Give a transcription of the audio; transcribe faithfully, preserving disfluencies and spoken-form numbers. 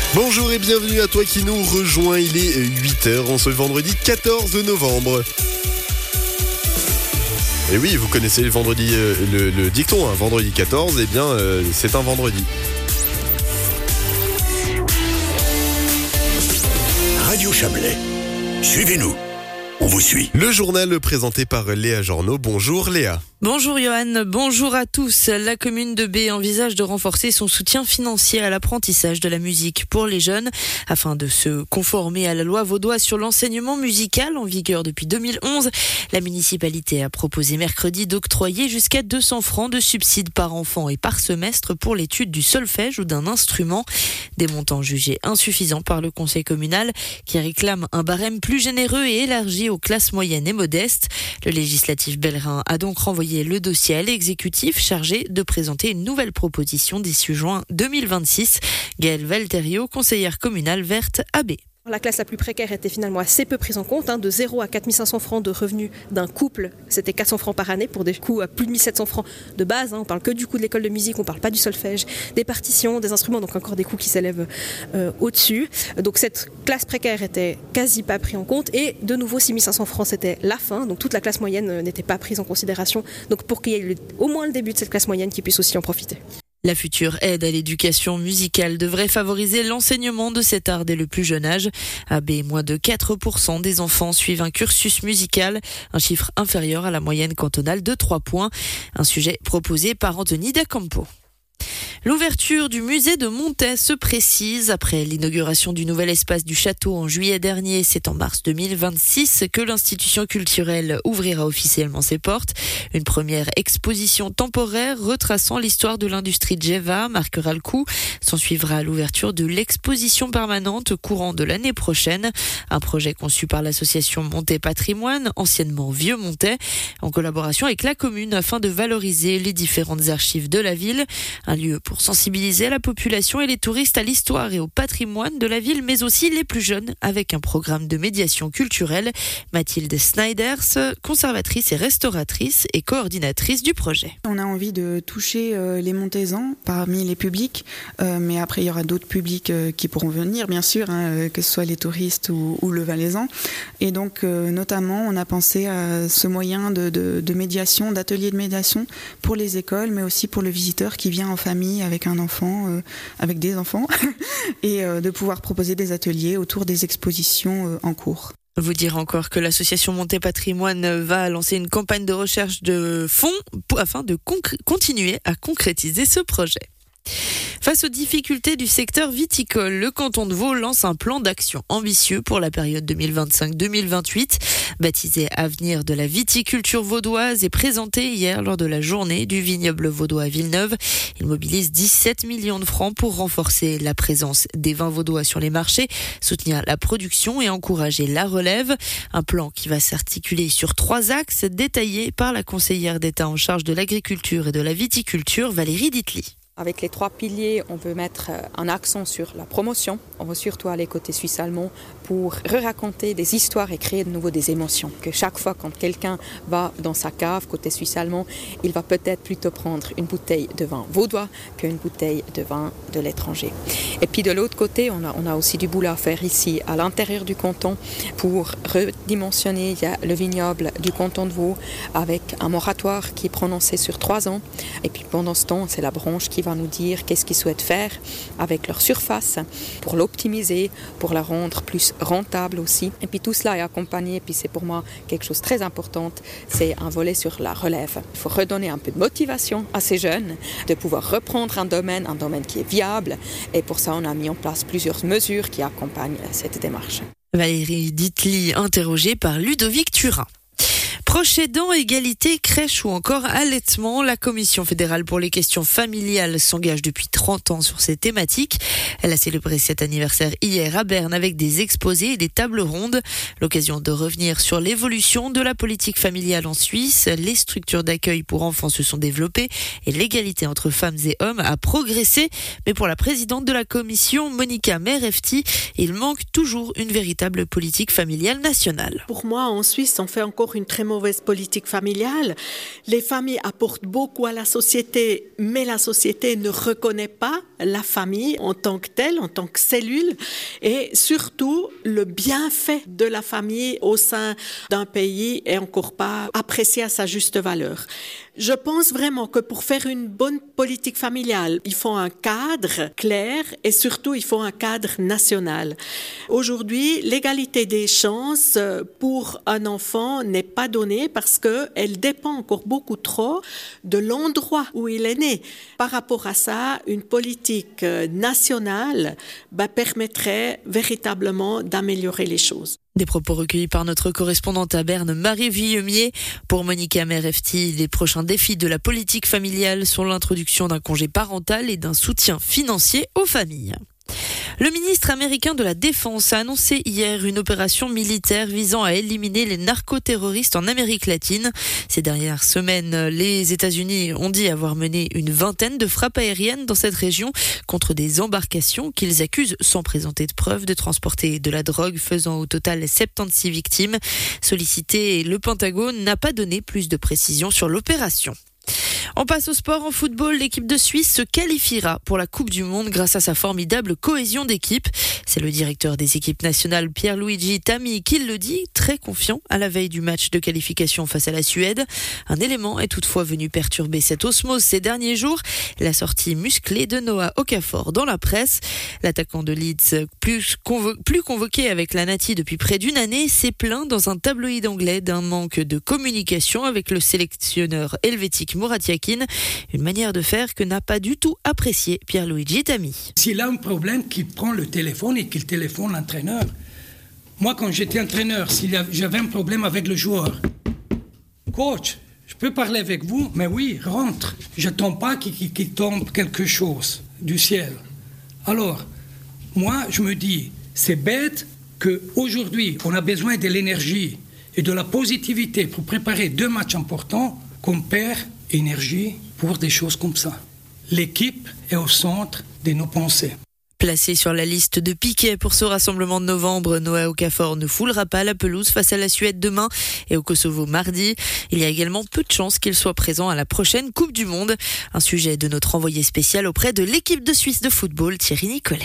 Bonjour et bienvenue à toi qui nous rejoint, il est huit heures en ce vendredi quatorze novembre. Et oui, vous connaissez le vendredi, euh, le, le dicton, hein, vendredi quatorze, eh bien euh, c'est un vendredi. Radio Chablais, suivez-nous, on vous suit. Le journal présenté par Léa Journeau. Bonjour Léa. Bonjour Johan, bonjour à tous. La commune de B envisage de renforcer son soutien financier à l'apprentissage de la musique pour les jeunes afin de se conformer à la loi vaudoise sur l'enseignement musical en vigueur depuis deux mille onze. La municipalité a proposé mercredi d'octroyer jusqu'à deux cents francs de subsides par enfant et par semestre pour l'étude du solfège ou d'un instrument. Des montants jugés insuffisants par le conseil communal qui réclame un barème plus généreux et élargi aux classes moyennes et modestes. Le législatif bellerin a donc renvoyé le dossier à l'exécutif chargé de présenter une nouvelle proposition d'ici juin deux mille vingt-six. Gaëlle Valterio, conseillère communale verte à B. La classe la plus précaire était finalement assez peu prise en compte, hein, de zéro à quatre mille cinq cents francs de revenus d'un couple, c'était quatre cents francs par année pour des coûts à plus de mille sept cents francs de base, hein, on parle que du coût de l'école de musique, on parle pas du solfège, des partitions, des instruments, donc encore des coûts qui s'élèvent euh, au-dessus. Donc cette classe précaire était quasi pas prise en compte et de nouveau six mille cinq cents francs c'était la fin, donc toute la classe moyenne n'était pas prise en considération, donc pour qu'il y ait le, au moins le début de cette classe moyenne qui puisse aussi en profiter. La future aide à l'éducation musicale devrait favoriser l'enseignement de cet art dès le plus jeune âge. À B, moins de quatre pour cent des enfants suivent un cursus musical, un chiffre inférieur à la moyenne cantonale de trois points. Un sujet proposé par Anthony D'Acampo. L'ouverture du musée de Montet se précise. Après l'inauguration du nouvel espace du château en juillet dernier, c'est en mars deux mille vingt-six que l'institution culturelle ouvrira officiellement ses portes. Une première exposition temporaire retraçant l'histoire de l'industrie de Geva marquera le coup. S'en suivra l'ouverture de l'exposition permanente courant de l'année prochaine. Un projet conçu par l'association Montet Patrimoine, anciennement Vieux Montet, en collaboration avec la commune afin de valoriser les différentes archives de la ville. Un lieu pour sensibiliser la population et les touristes à l'histoire et au patrimoine de la ville, mais aussi les plus jeunes, avec un programme de médiation culturelle. Mathilde Snyders, conservatrice et restauratrice et coordinatrice du projet. On a envie de toucher euh, les Montaisans parmi les publics, euh, mais après il y aura d'autres publics euh, qui pourront venir, bien sûr, hein, que ce soit les touristes ou, ou le valaisan. Et donc, euh, notamment, on a pensé à ce moyen de, de, de médiation, d'atelier de médiation pour les écoles, mais aussi pour le visiteur qui vient en famille avec un enfant, euh, avec des enfants, et euh, de pouvoir proposer des ateliers autour des expositions euh, en cours. Vous dire encore que l'association Montet Patrimoine va lancer une campagne de recherche de fonds pour, afin de concr- continuer à concrétiser ce projet. Face aux difficultés du secteur viticole, le canton de Vaud lance un plan d'action ambitieux pour la période deux mille vingt-cinq deux mille vingt-huit. Baptisé Avenir de la viticulture vaudoise et présenté hier lors de la journée du vignoble vaudois à Villeneuve. Il mobilise dix-sept millions de francs pour renforcer la présence des vins vaudois sur les marchés, soutenir la production et encourager la relève. Un plan qui va s'articuler sur trois axes détaillés par la conseillère d'État en charge de l'agriculture et de la viticulture, Valérie Ditli. Avec les trois piliers, on veut mettre un accent sur la promotion. On veut surtout aller côté suisse-allemand pour re-raconter des histoires et créer de nouveau des émotions. Que chaque fois quand quelqu'un va dans sa cave côté suisse-allemand, il va peut-être plutôt prendre une bouteille de vin vaudois qu'une bouteille de vin de l'étranger. Et puis de l'autre côté, on a, on a aussi du boulot à faire ici à l'intérieur du canton pour redimensionner le vignoble du canton de Vaud avec un moratoire qui est prononcé sur trois ans. Et puis pendant ce temps, c'est la branche qui va nous dire qu'est-ce qu'ils souhaitent faire avec leur surface pour l'optimiser, pour la rendre plus rentable aussi. Et puis tout cela est accompagné, et puis c'est pour moi quelque chose de très important, c'est un volet sur la relève. Il faut redonner un peu de motivation à ces jeunes, de pouvoir reprendre un domaine, un domaine qui est viable, et pour ça on a mis en place plusieurs mesures qui accompagnent cette démarche. Valérie Ditli, interrogée par Ludovic Turin. Proches aidants, égalité, crèche ou encore allaitement, la Commission fédérale pour les questions familiales s'engage depuis trente ans sur ces thématiques. Elle a célébré cet anniversaire hier à Berne avec des exposés et des tables rondes. L'occasion de revenir sur l'évolution de la politique familiale en Suisse. Les structures d'accueil pour enfants se sont développées et l'égalité entre femmes et hommes a progressé. Mais pour la présidente de la Commission, Monica Merefti, il manque toujours une véritable politique familiale nationale. Pour moi, en Suisse, on fait encore une très mauvaise mauvaise politique familiale. Les familles apportent beaucoup à la société, mais la société ne reconnaît pas la famille en tant que telle, en tant que cellule, et surtout le bienfait de la famille au sein d'un pays est encore pas apprécié à sa juste valeur. Je pense vraiment que pour faire une bonne politique familiale, il faut un cadre clair et surtout il faut un cadre national. Aujourd'hui, l'égalité des chances pour un enfant n'est pas donnée parce qu'elle dépend encore beaucoup trop de l'endroit où il est né. Par rapport à ça, une politique nationale bah, permettrait véritablement d'améliorer les choses. Des propos recueillis par notre correspondante à Berne, Marie Villemier. Pour Monica Merefti, les prochains défis de la politique familiale sont l'introduction d'un congé parental et d'un soutien financier aux familles. Le ministre américain de la Défense a annoncé hier une opération militaire visant à éliminer les narcoterroristes en Amérique latine. Ces dernières semaines, les États-Unis ont dit avoir mené une vingtaine de frappes aériennes dans cette région contre des embarcations qu'ils accusent, sans présenter de preuves, de transporter de la drogue, faisant au total soixante-seize victimes. Sollicité, le Pentagone n'a pas donné plus de précisions sur l'opération. On passe au sport. En football, l'équipe de Suisse se qualifiera pour la Coupe du Monde grâce à sa formidable cohésion d'équipe. C'est le directeur des équipes nationales, Pierluigi Tami, qui le dit, très confiant à la veille du match de qualification face à la Suède. Un élément est toutefois venu perturber cette osmose ces derniers jours, la sortie musclée de Noah Okafor dans la presse. L'attaquant de Leeds, plus, convo- plus convoqué avec la Nati depuis près d'une année, s'est plaint dans un tabloïd anglais d'un manque de communication avec le sélectionneur helvétique Murat Yakin, une manière de faire que n'a pas du tout apprécié Pierluigi Tami. S'il a un problème, qu'il prend le téléphone et qu'il téléphone l'entraîneur. Moi, quand j'étais entraîneur, si j'avais un problème avec le joueur, coach, je peux parler avec vous, mais oui, rentre. Je n'attends pas qu'il, qu'il, qu'il tombe quelque chose du ciel. Alors, moi, je me dis, c'est bête qu'aujourd'hui, on a besoin de l'énergie et de la positivité pour préparer deux matchs importants, qu'on perd énergie pour des choses comme ça. L'équipe est au centre de nos pensées. Placé sur la liste de piquets pour ce rassemblement de novembre, Noah Okafor ne foulera pas la pelouse face à la Suède demain et au Kosovo mardi. Il y a également peu de chances qu'il soit présent à la prochaine Coupe du Monde. Un sujet de notre envoyé spécial auprès de l'équipe de Suisse de football, Thierry Nicolet.